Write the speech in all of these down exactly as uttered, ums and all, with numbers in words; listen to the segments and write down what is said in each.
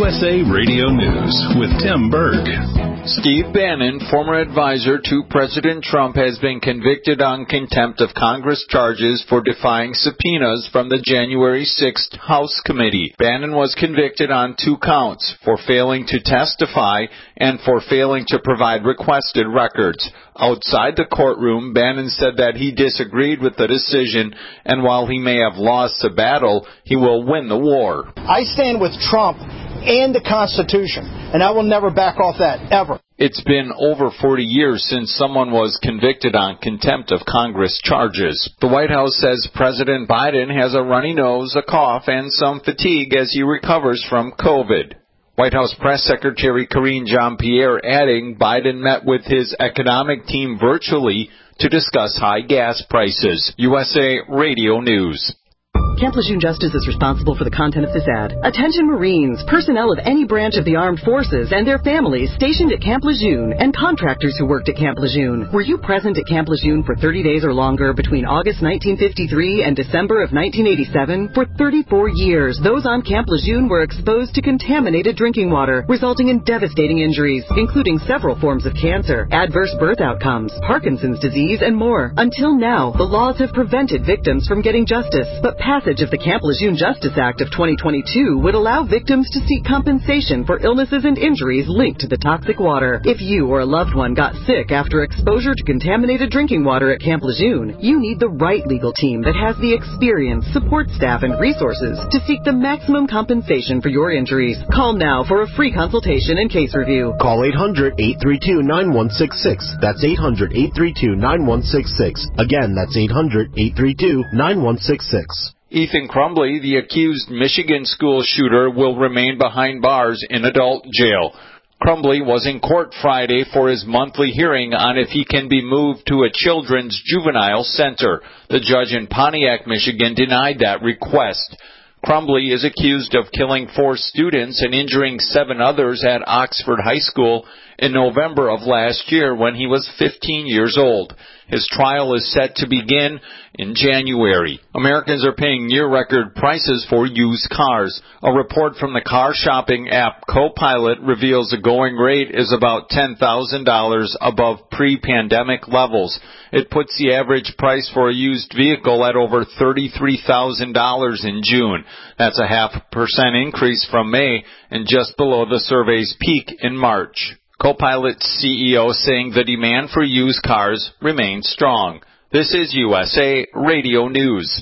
S A Radio News with Tim Berg. Steve Bannon, former advisor to President Trump, has been convicted on contempt of Congress charges for defying subpoenas from the January sixth House Committee. Bannon was convicted on two counts, for failing to testify and for failing to provide requested records. Outside the courtroom, Bannon said that he disagreed with the decision, and while he may have lost the battle, he will win the war. I stand with Trump and the Constitution, and I will never back off that, ever. It's been over forty years since someone was convicted on contempt of Congress charges. The White House says President Biden has a runny nose, a cough, and some fatigue as he recovers from COVID. White House Press Secretary Karine Jean-Pierre adding Biden met with his economic team virtually to discuss high gas prices. U S A Radio News. Camp Lejeune Justice is responsible for the content of this ad. Attention Marines, personnel of any branch of the armed forces and their families stationed at Camp Lejeune, and contractors who worked at Camp Lejeune. Were you present at Camp Lejeune for thirty days or longer between August nineteen fifty-three and December of nineteen eighty-seven? For thirty-four years, those on Camp Lejeune were exposed to contaminated drinking water, resulting in devastating injuries, including several forms of cancer, adverse birth outcomes, Parkinson's disease, and more. Until now, the laws have prevented victims from getting justice, but passage of the Camp Lejeune Justice Act of twenty twenty-two would allow victims to seek compensation for illnesses and injuries linked to the toxic water. If you or a loved one got sick after exposure to contaminated drinking water at Camp Lejeune, you need the right legal team that has the experience, support staff, and resources to seek the maximum compensation for your injuries. Call now for a free consultation and case review. Call eight hundred, eight three two, nine one six six. That's eight hundred, eight three two, nine one six six. Again, that's eight hundred, eight three two, nine one six six. Ethan Crumbley, the accused Michigan school shooter, will remain behind bars in adult jail. Crumbley was in court Friday for his monthly hearing on if he can be moved to a children's juvenile center. The judge in Pontiac, Michigan, denied that request. Crumbley is accused of killing four students and injuring seven others at Oxford High School in November of last year when he was fifteen years old. His trial is set to begin in January. Americans are paying near-record prices for used cars. A report from the car shopping app Copilot reveals the going rate is about ten thousand dollars above pre-pandemic levels. It puts the average price for a used vehicle at over thirty-three thousand dollars in June. That's a half percent increase from May and just below the survey's peak in March. Copilot's C E O saying the demand for used cars remains strong. This is U S A Radio News.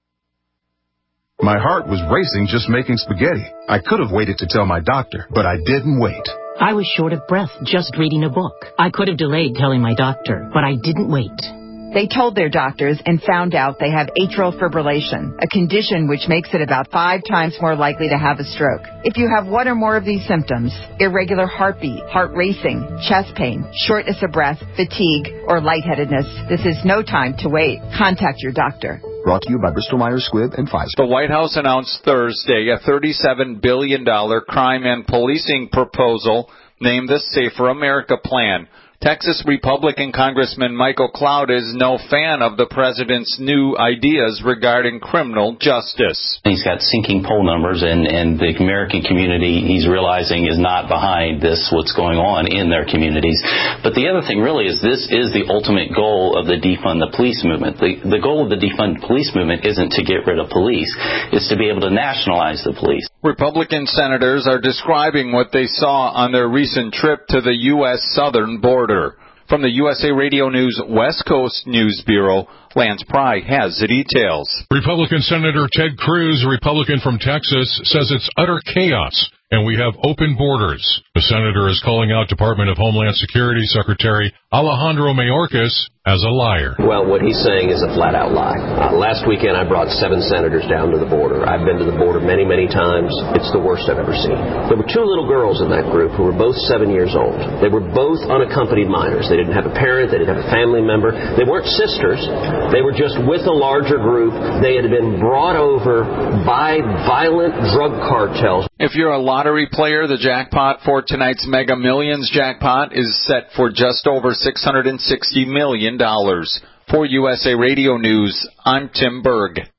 My heart was racing just making spaghetti. I could have waited to tell my doctor, but I didn't wait. I was short of breath just reading a book. I could have delayed telling my doctor, but I didn't wait. They told their doctors and found out they have atrial fibrillation, a condition which makes it about five times more likely to have a stroke. If you have one or more of these symptoms, irregular heartbeat, heart racing, chest pain, shortness of breath, fatigue, or lightheadedness, this is no time to wait. Contact your doctor. Brought to you by Bristol Myers Squibb and Pfizer. The White House announced Thursday a thirty-seven billion dollars crime and policing proposal named the Safer America Plan. Texas Republican Congressman Michael Cloud is no fan of the president's new ideas regarding criminal justice. He's got sinking poll numbers, and, and the American community, he's realizing, is not behind this, what's going on in their communities. But the other thing really is this is the ultimate goal of the defund the police movement. The, the goal of the defund the police movement isn't to get rid of police. It's to be able to nationalize the police. Republican senators are describing what they saw on their recent trip to the U S southern border. From the U S A Radio News West Coast News Bureau, Lance Pry has the details. Republican Senator Ted Cruz, a Republican from Texas, says it's utter chaos and we have open borders. The senator is calling out Department of Homeland Security Secretary Alejandro Mayorkas as a liar. Well, what he's saying is a flat-out lie. Uh, last weekend, I brought seven senators down to the border. I've been to the border many, many times. It's the worst I've ever seen. There were two little girls in that group who were both seven years old. They were both unaccompanied minors. They didn't have a parent. They didn't have a family member. They weren't sisters. They were just with a larger group. They had been brought over by violent drug cartels. If you're a lottery player, the jackpot for tonight's Mega Millions jackpot is set for just over six hundred sixty million dollars. For U S A Radio News, I'm Tim Berg.